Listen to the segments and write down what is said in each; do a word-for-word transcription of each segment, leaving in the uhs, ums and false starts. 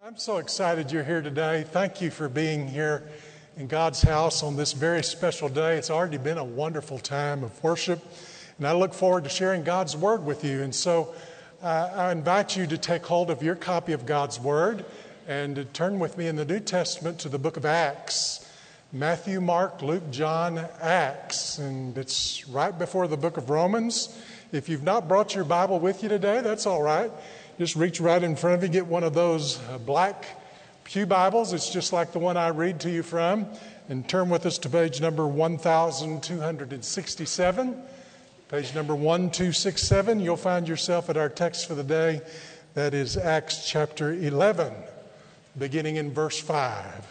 I'm so excited you're here today. Thank you for being here in God's house on this very special day. It's already been a wonderful time of worship, and I look forward to sharing God's Word with you. And so uh, I invite you to take hold of your copy of God's Word and to turn with me in the New Testament to the book of Acts. Matthew, Mark, Luke, John, Acts, and it's right before the book of Romans. If you've not brought your Bible with you today, that's all right. Just reach right in front of you, get one of those uh, black pew Bibles. It's just like the one I read to you from. And turn with us to page number one thousand two hundred sixty-seven. Page number one two six seven. You'll find yourself at our text for the day. That is Acts chapter eleven, beginning in verse five.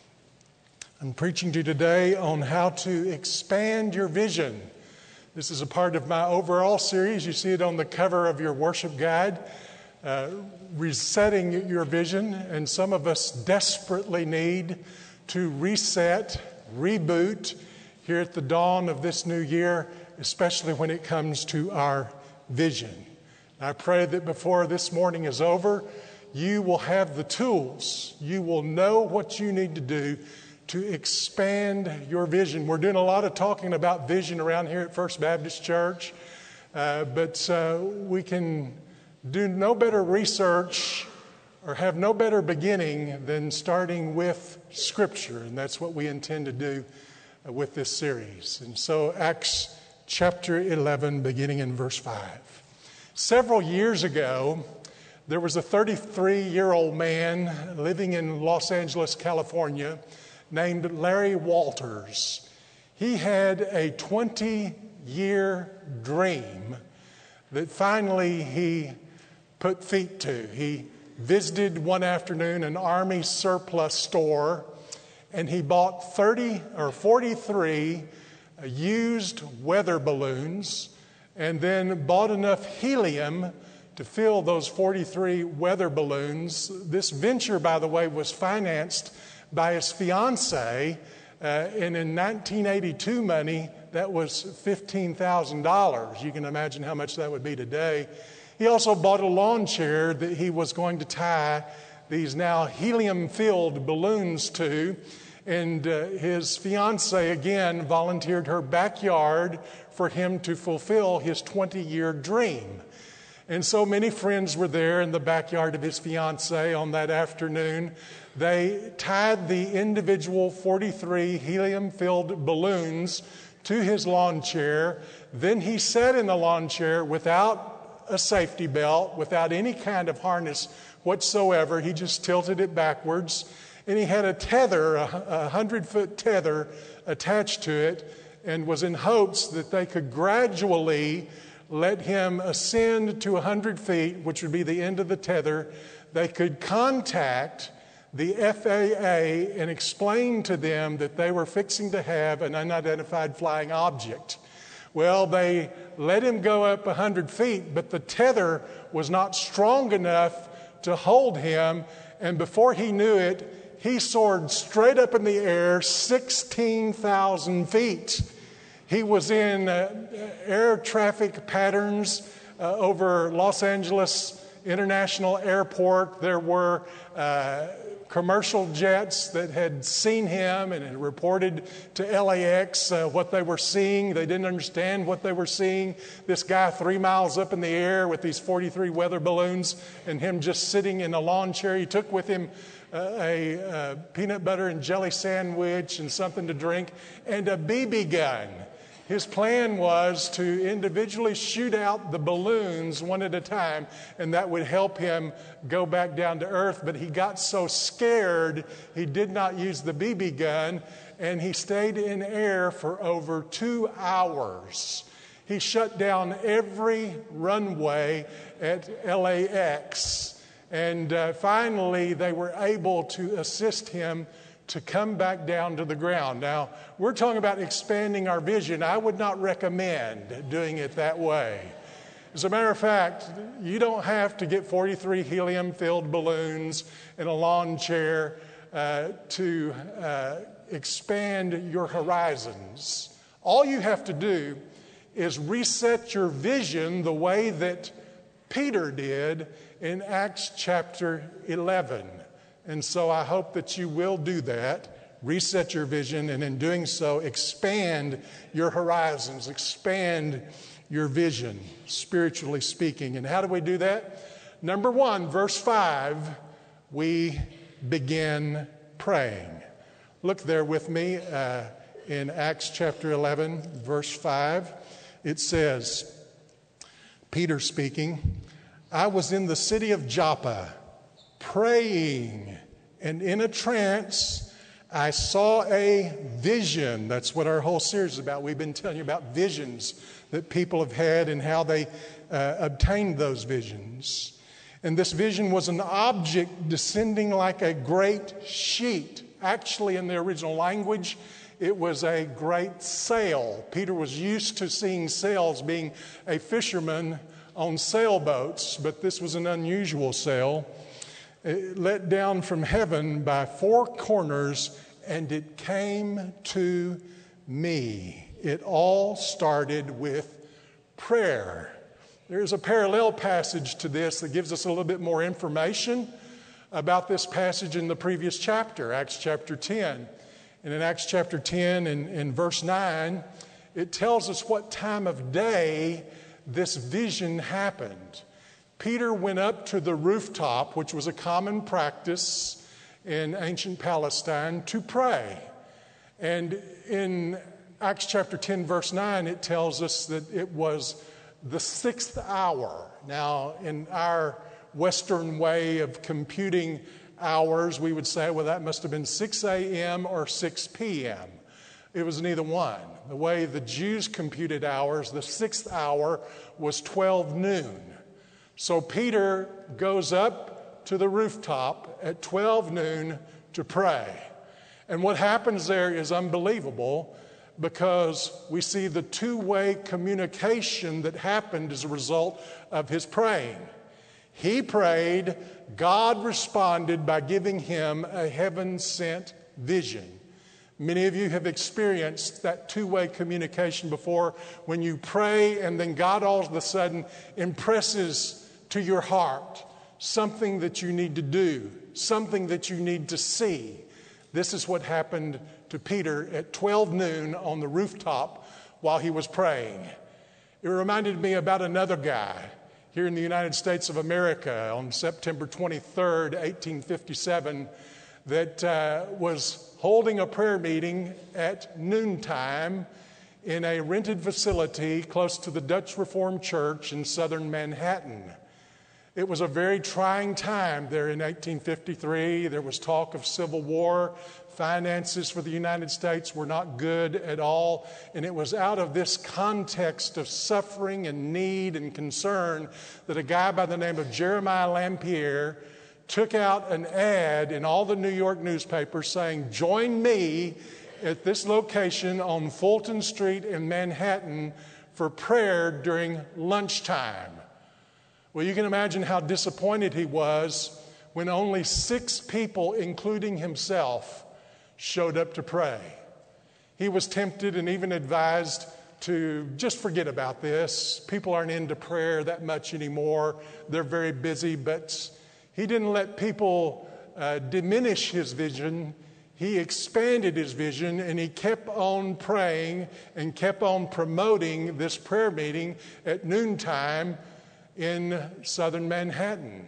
I'm preaching to you today on how to expand your vision. This is a part of my overall series. You see it on the cover of your worship guide. Uh, resetting your vision, and some of us desperately need to reset, reboot here at the dawn of this new year, especially when it comes to our vision. And I pray that before this morning is over, you will have the tools. You will know what you need to do to expand your vision. We're doing a lot of talking about vision around here at First Baptist Church, uh, but uh, we can do no better research or have no better beginning than starting with Scripture, and that's what we intend to do with this series. And so Acts chapter eleven, beginning in verse five. Several years ago, there was a thirty-three-year-old man living in Los Angeles, California, named Larry Walters. He had a twenty-year dream that finally he put feet to. He visited one afternoon an Army surplus store, and he bought thirty or forty-three used weather balloons, and then bought enough helium to fill those forty-three weather balloons. This venture, by the way, was financed by his fiancée, uh, and in nineteen eighty-two money, that was fifteen thousand dollars. You can imagine how much that would be today. He also bought a lawn chair that he was going to tie these now helium-filled balloons to, and uh, his fiancée again volunteered her backyard for him to fulfill his twenty-year dream. And so many friends were there in the backyard of his fiancée on that afternoon. They tied the individual forty-three helium-filled balloons to his lawn chair. Then he sat in the lawn chair without a safety belt, without any kind of harness whatsoever. He just tilted it backwards, and he had a tether, a hundred-foot tether attached to it, and was in hopes that they could gradually let him ascend to a hundred feet, which would be the end of the tether. They could contact the F A A and explain to them that they were fixing to have an unidentified flying object. Well, they let him go up one hundred feet, but the tether was not strong enough to hold him, and before he knew it, he soared straight up in the air sixteen thousand feet. He was in uh, air traffic patterns uh, over Los Angeles International Airport. There were uh, commercial jets that had seen him and had reported to L A X uh, what they were seeing. They didn't understand what they were seeing. This guy three miles up in the air with these forty-three weather balloons, and him just sitting in a lawn chair. He took with him uh, a uh, peanut butter and jelly sandwich and something to drink and a B B gun. His plan was to individually shoot out the balloons one at a time, and that would help him go back down to earth. But he got so scared, he did not use the B B gun, and he stayed in air for over two hours. He shut down every runway at L A X, and uh, finally they were able to assist him to come back down to the ground. Now, we're talking about expanding our vision. I would not recommend doing it that way. As a matter of fact, you don't have to get forty-three helium-filled balloons and a lawn chair uh, to uh, expand your horizons. All you have to do is reset your vision the way that Peter did in Acts chapter eleven. And so I hope that you will do that, reset your vision, and in doing so, expand your horizons, expand your vision, spiritually speaking. And how do we do that? Number one, verse five, we begin praying. Look there with me uh, in Acts chapter eleven, verse five. It says, Peter speaking, I was in the city of Joppa praying, and in a trance I saw a vision. That's what our whole series is about. We've been telling you about visions that people have had and how they uh, obtained those visions. And this vision was an object descending like a great sheet. Actually, in the original language, it was a great sail. Peter was used to seeing sails, being a fisherman on sailboats, but this was an unusual sail. It let down from heaven by four corners, and it came to me. It all started with prayer. There's a parallel passage to this that gives us a little bit more information about this passage in the previous chapter, Acts chapter ten. And in Acts chapter ten and in verse nine, it tells us what time of day this vision happened. Peter went up to the rooftop, which was a common practice in ancient Palestine, to pray. And in Acts chapter ten, verse nine, it tells us that it was the sixth hour. Now, in our Western way of computing hours, we would say, well, that must have been six a.m. or six p.m. It was neither one. The way the Jews computed hours, the sixth hour was twelve noon. So Peter goes up to the rooftop at twelve noon to pray. And what happens there is unbelievable, because we see the two-way communication that happened as a result of his praying. He prayed, God responded by giving him a heaven-sent vision. Many of you have experienced that two-way communication before, when you pray and then God all of a sudden impresses to your heart something that you need to do, something that you need to see. This is what happened to Peter at twelve noon on the rooftop while he was praying. It reminded me about another guy here in the United States of America on September twenty-third, eighteen fifty-seven, that uh, was holding a prayer meeting at noontime in a rented facility close to the Dutch Reformed Church in southern Manhattan. It was a very trying time there in eighteen fifty-three. There was talk of civil war. Finances for the United States were not good at all. And it was out of this context of suffering and need and concern that a guy by the name of Jeremiah Lampier took out an ad in all the New York newspapers saying, join me at this location on Fulton Street in Manhattan for prayer during lunchtime. Well, you can imagine how disappointed he was when only six people, including himself, showed up to pray. He was tempted and even advised to just forget about this. People aren't into prayer that much anymore. They're very busy, but he didn't let people uh, diminish his vision. He expanded his vision, and he kept on praying and kept on promoting this prayer meeting at noontime in southern Manhattan.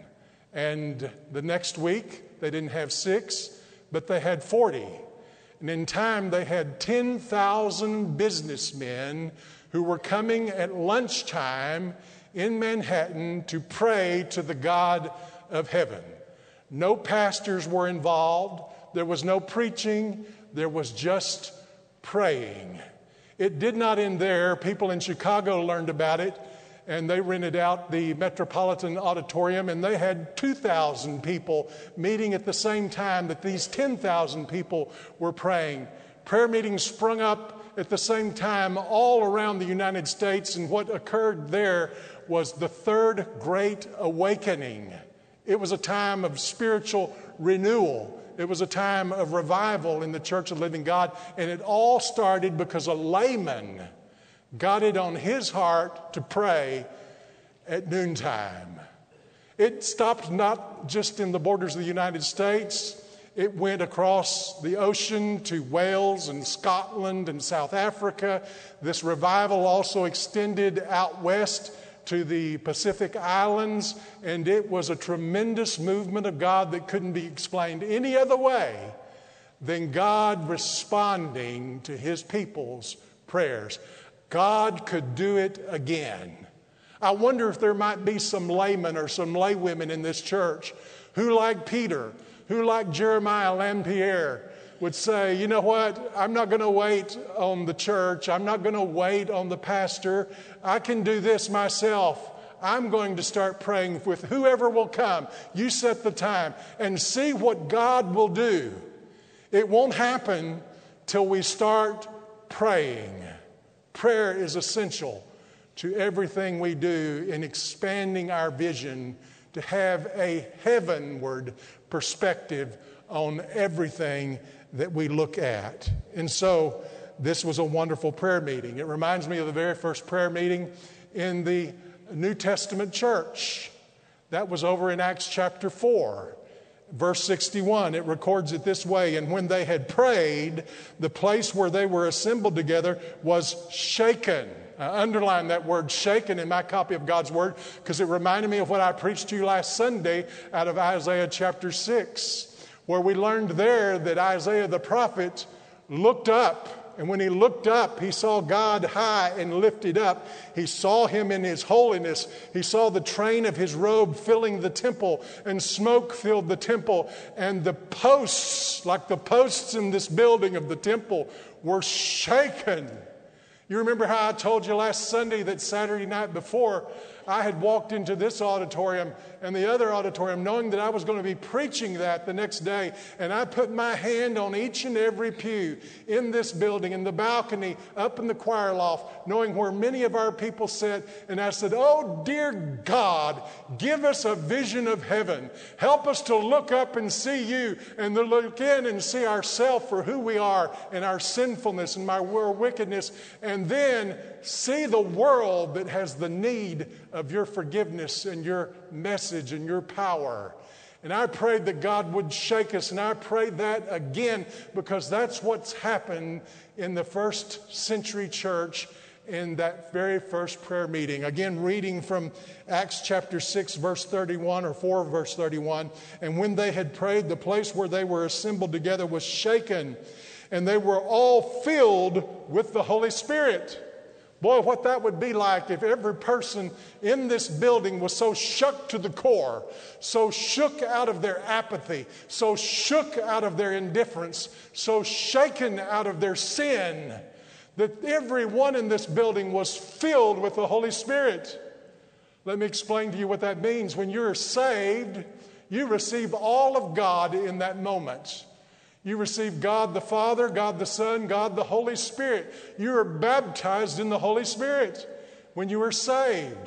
And the next week, they didn't have six, but they had forty. And in time, they had ten thousand businessmen who were coming at lunchtime in Manhattan to pray to the God of heaven. No pastors were involved. There was no preaching. There was just praying. It did not end there. People in Chicago learned about it, and they rented out the Metropolitan Auditorium, and they had two thousand people meeting at the same time that these ten thousand people were praying. Prayer meetings sprung up at the same time all around the United States, and what occurred there was the Third Great Awakening. It was a time of spiritual renewal. It was a time of revival in the Church of the Living God, and it all started because a layman got it on his heart to pray at noontime. It stopped not just in the borders of the United States. It went across the ocean to Wales and Scotland and South Africa. This revival also extended out west to the Pacific Islands, and it was a tremendous movement of God that couldn't be explained any other way than God responding to his people's prayers. God could do it again. I wonder if there might be some laymen or some laywomen in this church who, like Peter, who, like Jeremiah Lampierre, would say, you know what, I'm not going to wait on the church. I'm not going to wait on the pastor. I can do this myself. I'm going to start praying with whoever will come. You set the time and see what God will do. It won't happen till we start praying. Prayer is essential to everything we do in expanding our vision to have a heavenward perspective on everything that we look at. And so this was a wonderful prayer meeting. It reminds me of the very first prayer meeting in the New Testament church. That was over in Acts chapter four, verse sixty-one. It records it this way: and when they had prayed, the place where they were assembled together was shaken. I underline that word shaken in my copy of God's Word because it reminded me of what I preached to you last Sunday out of Isaiah chapter six, where we learned there that Isaiah the prophet looked up. And when he looked up, he saw God high and lifted up. He saw him in his holiness. He saw the train of his robe filling the temple, and smoke filled the temple. And the posts, like the posts in this building of the temple, were shaken. You remember how I told you last Sunday that Saturday night before, I had walked into this auditorium and the other auditorium knowing that I was going to be preaching that the next day. And I put my hand on each and every pew in this building, in the balcony, up in the choir loft, knowing where many of our people sit. And I said, oh, dear God, give us a vision of heaven. Help us to look up and see you, and to look in and see ourselves for who we are and our sinfulness and our wickedness. And then see the world that has the need of your forgiveness and your message and your power. And I prayed that God would shake us, and I prayed that again because that's what's happened in the first century church in that very first prayer meeting. Again, reading from Acts chapter six, verse thirty-one, or four, verse thirty-one. And when they had prayed, the place where they were assembled together was shaken, and they were all filled with the Holy Spirit. Boy, what that would be like if every person in this building was so shook to the core, so shook out of their apathy, so shook out of their indifference, so shaken out of their sin, that everyone in this building was filled with the Holy Spirit. Let me explain to you what that means. When you're saved, you receive all of God in that moment. You receive God the Father, God the Son, God the Holy Spirit. You are baptized in the Holy Spirit when you are saved.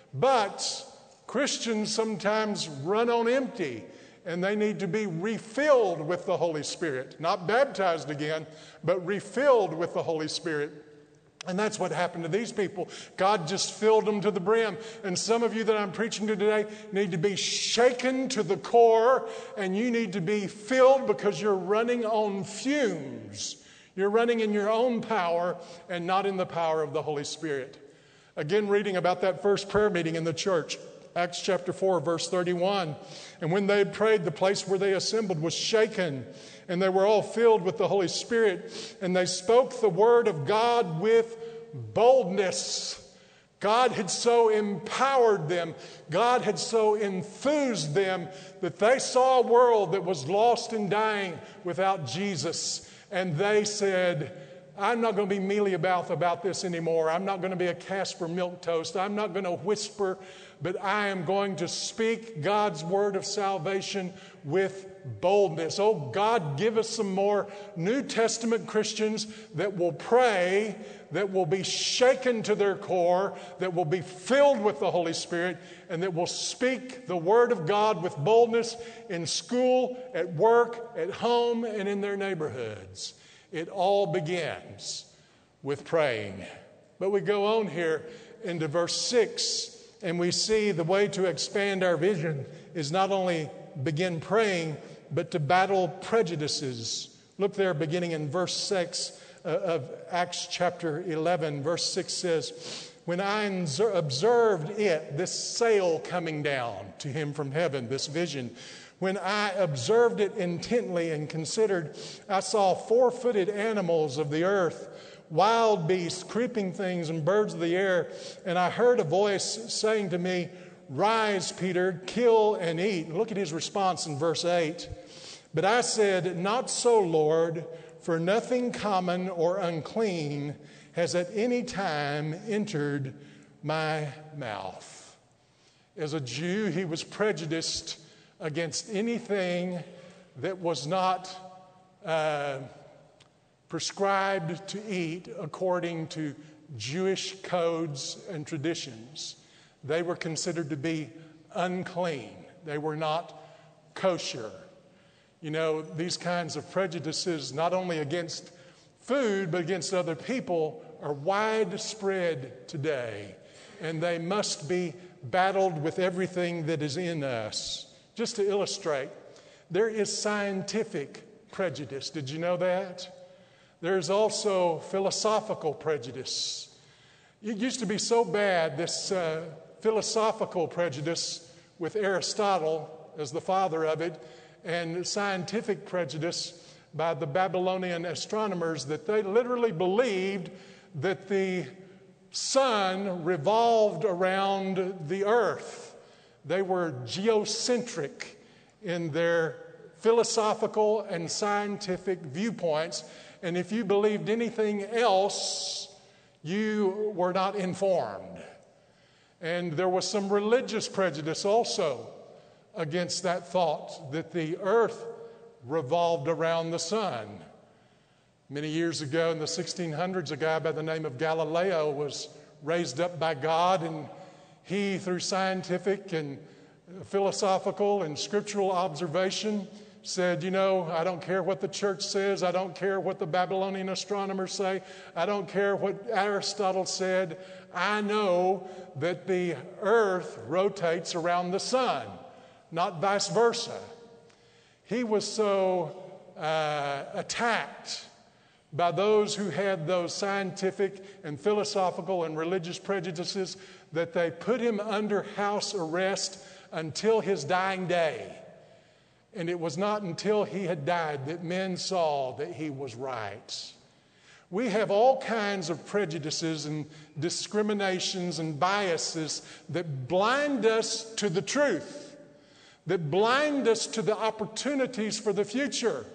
But Christians sometimes run on empty, and they need to be refilled with the Holy Spirit. Not baptized again, but refilled with the Holy Spirit. And that's what happened to these people. God just filled them to the brim. And some of you that I'm preaching to today need to be shaken to the core, and you need to be filled because you're running on fumes. You're running in your own power and not in the power of the Holy Spirit. Again, reading about that first prayer meeting in the church, Acts chapter four, verse thirty-one. And when they had prayed, the place where they assembled was shaken, and they were all filled with the Holy Spirit, and they spoke the word of God with boldness. God had so empowered them, God had so enthused them that they saw a world that was lost and dying without Jesus. And they said, I'm not going to be mealy-mouthed about this anymore. I'm not going to be a Casper milquetoast. I'm not going to whisper, but I am going to speak God's word of salvation with boldness. Oh, God, give us some more New Testament Christians that will pray, that will be shaken to their core, that will be filled with the Holy Spirit, and that will speak the word of God with boldness in school, at work, at home, and in their neighborhoods. It all begins with praying. But we go on here into verse six, And we see the way to expand our vision is not only begin praying, but to battle prejudices. Look there, beginning in verse six of Acts chapter eleven. Verse six says, when I observed it, this sail coming down to him from heaven, this vision, when I observed it intently and considered, I saw four-footed animals of the earth, wild beasts, creeping things, and birds of the air. And I heard a voice saying to me, rise, Peter, kill and eat. Look at his response in verse eight. But I said, not so, Lord, for nothing common or unclean has at any time entered my mouth. As a Jew, he was prejudiced against anything that was not uh, prescribed to eat according to Jewish codes and traditions. They were considered to be unclean. They were not kosher. You know, these kinds of prejudices, not only against food, but against other people, are widespread today. And they must be battled with everything that is in us. Just to illustrate, there is scientific prejudice. Did you know that? There's also philosophical prejudice. It used to be so bad, this uh, philosophical prejudice with Aristotle as the father of it, and scientific prejudice by the Babylonian astronomers, that they literally believed that the sun revolved around the earth. They were geocentric in their philosophical and scientific viewpoints. And if you believed anything else, you were not informed. And there was some religious prejudice also against that thought that the earth revolved around the sun. Many years ago in the sixteen hundreds, a guy by the name of Galileo was raised up by God, and he, through scientific and philosophical and scriptural observation, said, you know, I don't care what the church says. I don't care what the Babylonian astronomers say. I don't care what Aristotle said. I know that the earth rotates around the sun, not vice versa. He was so uh, attacked by those who had those scientific and philosophical and religious prejudices that they put him under house arrest until his dying day. And it was not until he had died that men saw that he was right. We have all kinds of prejudices and discriminations and biases that blind us to the truth, that blind us to the opportunities for the future.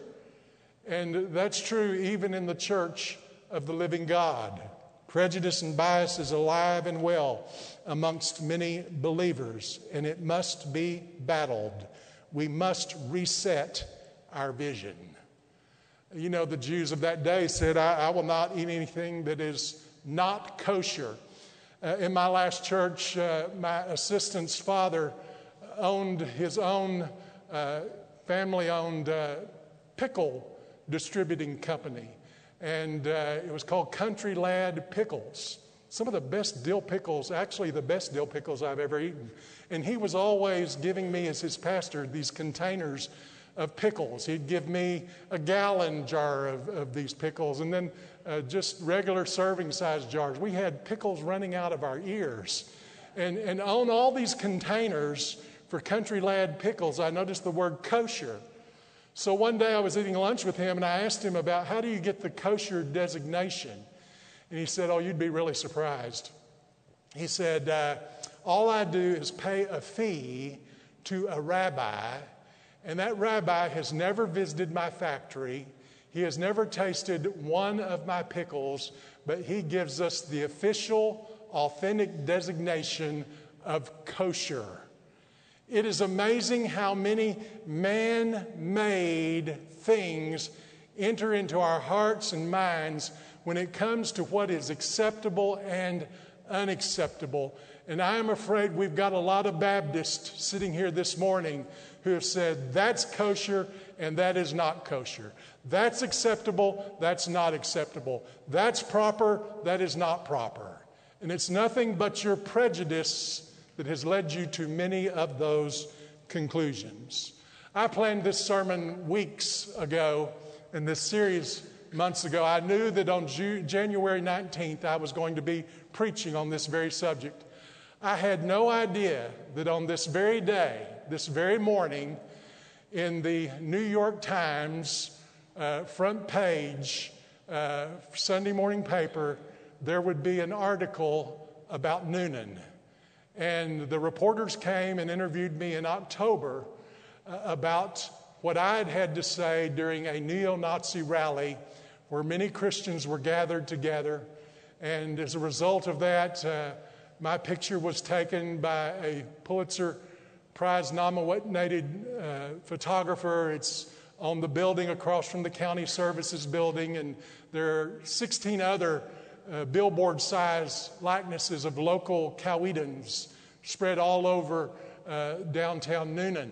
And that's true even in the church of the living God. Prejudice and bias is alive and well amongst many believers, and it must be battled. We must reset our vision. You know, the Jews of that day said, I, I will not eat anything that is not kosher. Uh, in my last church, uh, my assistant's father owned his own uh, family-owned uh, pickle distributing company. And uh, it was called Country Lad Pickles. Some of the best dill pickles, actually the best dill pickles I've ever eaten. And he was always giving me, as his pastor, these containers of pickles. He'd give me a gallon jar of, of these pickles, and then uh, just regular serving size jars. We had pickles running out of our ears. And, and on all these containers for Country Lad Pickles, I noticed the word kosher. So one day I was eating lunch with him, and I asked him about how do you get the kosher designation? And he said, oh, you'd be really surprised. He said, uh, all I do is pay a fee to a rabbi, and that rabbi has never visited my factory. He has never tasted one of my pickles, but he gives us the official, authentic designation of kosher. It is amazing how many man-made things enter into our hearts and minds when it comes to what is acceptable and unacceptable. And I am afraid we've got a lot of Baptists sitting here this morning who have said that's kosher and that is not kosher. That's acceptable, that's not acceptable. That's proper, that is not proper. And it's nothing but your prejudice that has led you to many of those conclusions. I planned this sermon weeks ago and this series months ago. I knew that on Ju- January nineteenth I was going to be preaching on this very subject. I had no idea that on this very day, this very morning, in the New York Times uh, front page, uh, Sunday morning paper, there would be an article about Noonan. And the reporters came and interviewed me in October uh, about what I had had to say during a neo-Nazi rally where many Christians were gathered together. And as a result of that, uh, my picture was taken by a Pulitzer Prize nominated uh, photographer. It's on the building across from the county services building, and there are sixteen other uh, billboard-sized likenesses of local Cowetans spread all over uh, downtown Noonan.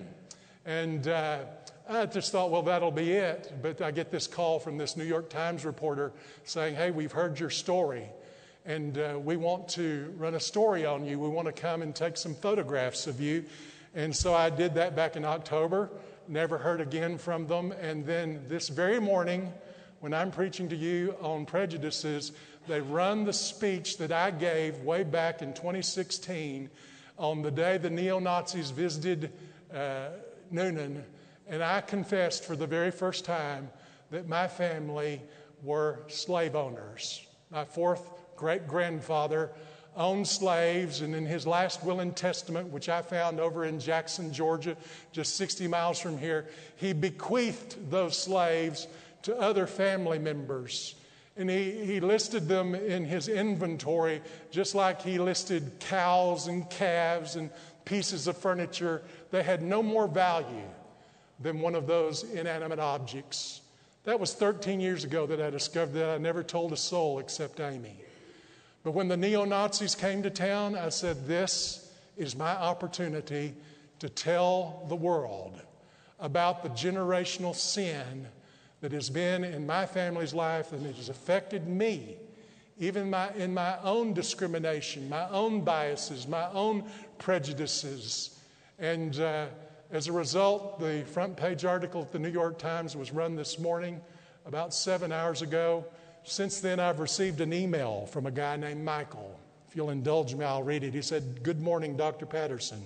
And uh, I just thought, well, that'll be it. But I get this call from this New York Times reporter saying, hey, we've heard your story, and uh, we want to run a story on you. We want to come and take some photographs of you. And so I did that back in October, never heard again from them. And then this very morning, when I'm preaching to you on prejudices, they run the speech that I gave way back in twenty sixteen on the day the neo-Nazis visited uh, Noonan. And I confessed for the very first time that my family were slave owners. My fourth great-grandfather owned slaves, and in his last will and testament, which I found over in Jackson, Georgia, just sixty miles from here, he bequeathed those slaves to other family members. And he, he listed them in his inventory, just like he listed cows and calves and pieces of furniture. They had no more value than one of those inanimate objects. That was thirteen years ago that I discovered that. I never told a soul except Amy. But when the neo-Nazis came to town, I said, this is my opportunity to tell the world about the generational sin that has been in my family's life and it has affected me, even my, in my own discrimination, my own biases, my own prejudices. And uh, as a result, the front page article at the New York Times was run this morning, about seven hours ago. Since then, I've received an email from a guy named Michael. If you'll indulge me, I'll read it. He said, good morning, Doctor Patterson.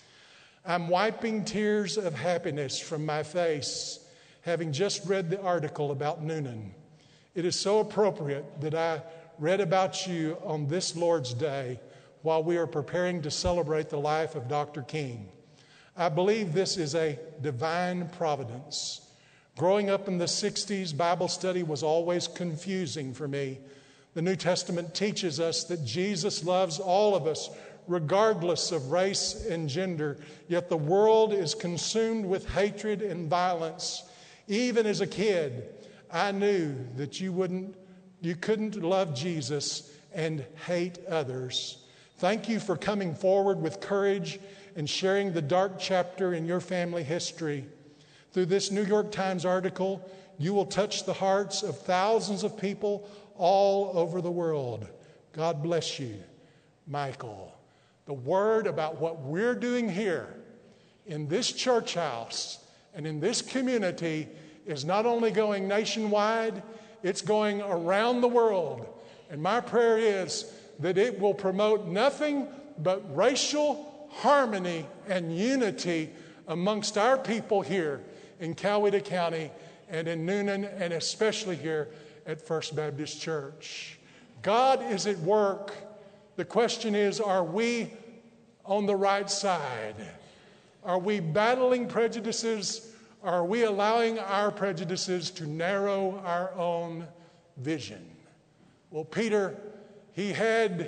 I'm wiping tears of happiness from my face, having just read the article about Noonan. It is so appropriate that I read about you on this Lord's Day while we are preparing to celebrate the life of Doctor King. I believe this is a divine providence. Growing up in the sixties, Bible study was always confusing for me. The New Testament teaches us that Jesus loves all of us, regardless of race and gender, yet the world is consumed with hatred and violence. Even as a kid, I knew that you wouldn't, you couldn't love Jesus and hate others. Thank you for coming forward with courage and sharing the dark chapter in your family history. Through this New York Times article, you will touch the hearts of thousands of people all over the world. God bless you, Michael. The word about what we're doing here in this church house and in this community is not only going nationwide, it's going around the world. And my prayer is that it will promote nothing but racial harmony and unity amongst our people here in Coweta County and in Noonan, and especially here at First Baptist Church. God is at work. The question is, are we on the right side? Are we battling prejudices? Are we allowing our prejudices to narrow our own vision? Well, Peter, he had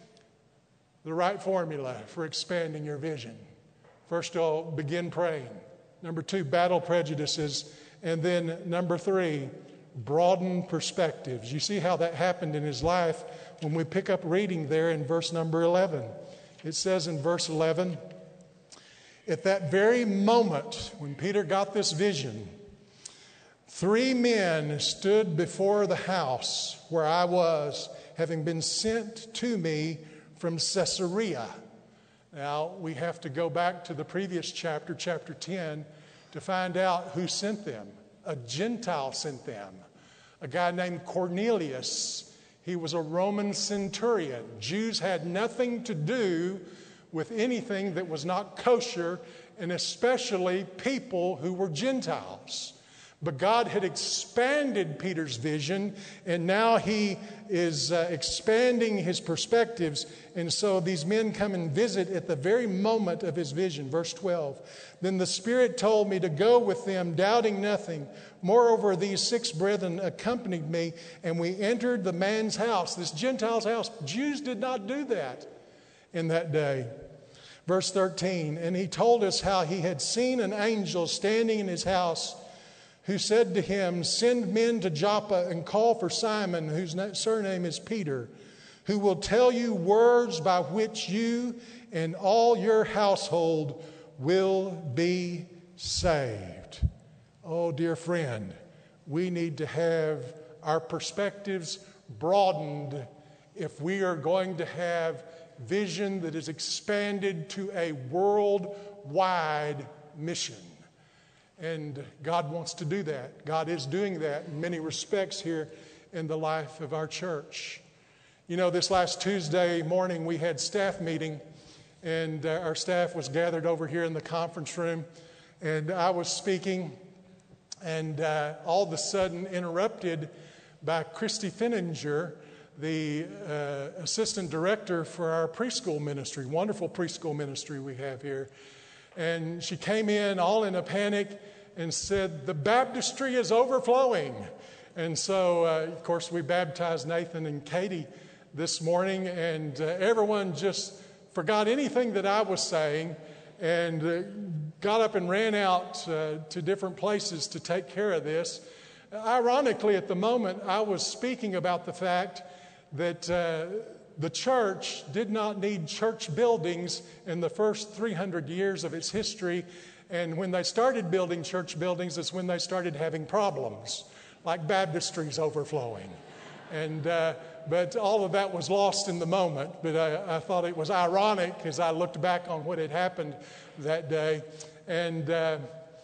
the right formula for expanding your vision. First, I'll begin praying. Number two, battle prejudices. And then number three, broaden perspectives. You see how that happened in his life when we pick up reading there in verse number eleven. It says in verse eleven, at that very moment when Peter got this vision, three men stood before the house where I was, having been sent to me from Caesarea. Now, we have to go back to the previous chapter, chapter ten, to find out who sent them. A Gentile sent them, a guy named Cornelius. He was a Roman centurion. Jews had nothing to do with anything that was not kosher, and especially people who were Gentiles. But God had expanded Peter's vision, and now he is uh, expanding his perspectives. And so these men come and visit at the very moment of his vision. Verse twelve. Then the Spirit told me to go with them, doubting nothing. Moreover, these six brethren accompanied me, and we entered the man's house, this Gentile's house. Jews did not do that in that day. Verse thirteen. And he told us how he had seen an angel standing in his house, who said to him, send men to Joppa and call for Simon, whose surname is Peter, who will tell you words by which you and all your household will be saved. Oh, dear friend, we need to have our perspectives broadened if we are going to have vision that is expanded to a worldwide mission. And God wants to do that. God is doing that in many respects here in the life of our church. You know, this last Tuesday morning we had staff meeting, and uh, our staff was gathered over here in the conference room, and I was speaking, and uh, all of a sudden interrupted by Christy Finninger, the uh, assistant director for our preschool ministry, wonderful preschool ministry we have here. And she came in all in a panic and said, the baptistry is overflowing. And so, uh, of course, we baptized Nathan and Katie this morning, and uh, everyone just forgot anything that I was saying and uh, got up and ran out uh, to different places to take care of this. Ironically, at the moment, I was speaking about the fact that uh, the church did not need church buildings in the first three hundred years of its history. And when they started building church buildings, it's when they started having problems, like baptistries overflowing. And uh, but all of that was lost in the moment. But I, I thought it was ironic as I looked back on what had happened that day. And uh,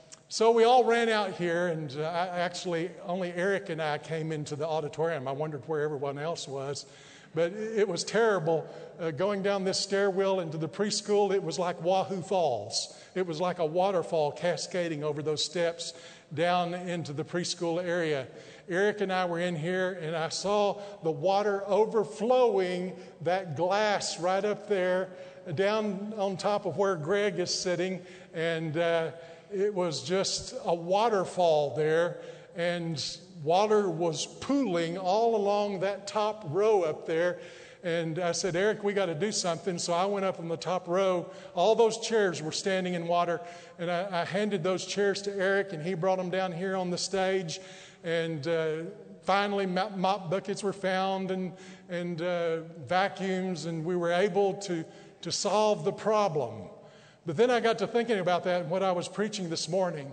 so we all ran out here, and uh, I actually, only Eric and I came into the auditorium. I wondered where everyone else was. But it was terrible uh, going down this stairwell into the preschool. It was like Wahoo Falls. It was like a waterfall cascading over those steps down into the preschool area. Eric and I were in here, and I saw the water overflowing that glass right up there down on top of where Greg is sitting. And uh, it was just a waterfall there. And water was pooling all along that top row up there. And I said, Eric, we got to do something. So I went up on the top row. All those chairs were standing in water. And I, I handed those chairs to Eric, and he brought them down here on the stage. And uh, finally, mop buckets were found, and, and uh, vacuums, and we were able to, to solve the problem. But then I got to thinking about that and what I was preaching this morning,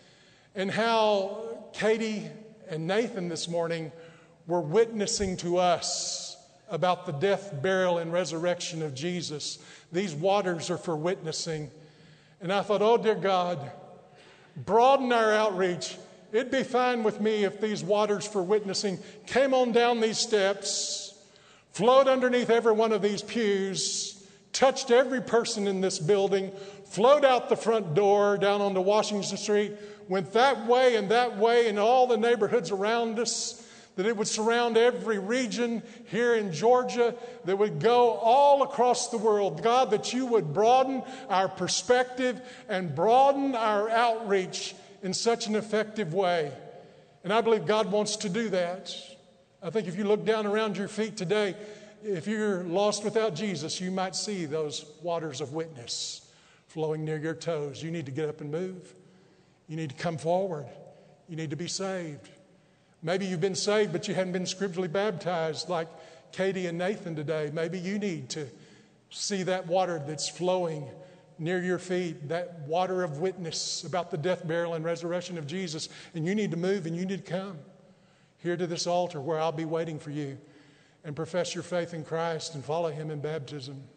and how Katie and Nathan this morning were witnessing to us about the death, burial, and resurrection of Jesus. These waters are for witnessing. And I thought, oh, dear God, broaden our outreach. It'd be fine with me if these waters for witnessing came on down these steps, flowed underneath every one of these pews, touched every person in this building, flowed out the front door down onto Washington Street, went that way and that way in all the neighborhoods around us, that it would surround every region here in Georgia, that would go all across the world. God, that you would broaden our perspective and broaden our outreach in such an effective way. And I believe God wants to do that. I think if you look down around your feet today, if you're lost without Jesus, you might see those waters of witness flowing near your toes. You need to get up and move. You need to come forward. You need to be saved. Maybe you've been saved, but you haven't been scripturally baptized like Katie and Nathan today. Maybe you need to see that water that's flowing near your feet, that water of witness about the death, burial, and resurrection of Jesus. And you need to move and you need to come here to this altar where I'll be waiting for you and profess your faith in Christ and follow him in baptism.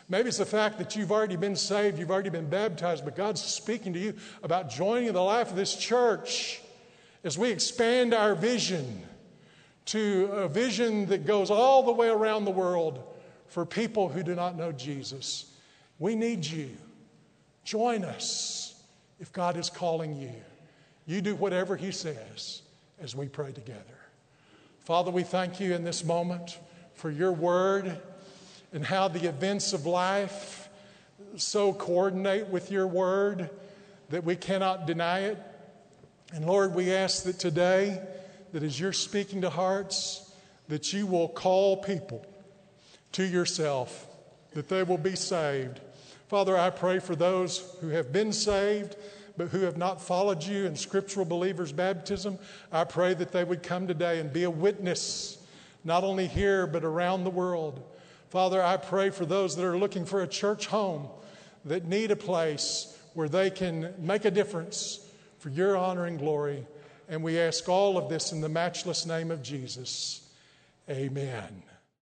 Maybe it's the fact that you've already been saved, you've already been baptized, but God's speaking to you about joining the life of this church as we expand our vision to a vision that goes all the way around the world for people who do not know Jesus. We need you. Join us if God is calling you. You do whatever He says as we pray together. Father, we thank you in this moment for your word and how the events of life so coordinate with your word that we cannot deny it. And Lord, we ask that today, that as you're speaking to hearts, that you will call people to yourself, that they will be saved. Father, I pray for those who have been saved, but who have not followed you in scriptural believers' baptism. I pray that they would come today and be a witness, not only here, but around the world. Father, I pray for those that are looking for a church home, that need a place where they can make a difference for your honor and glory. And we ask all of this in the matchless name of Jesus. Amen.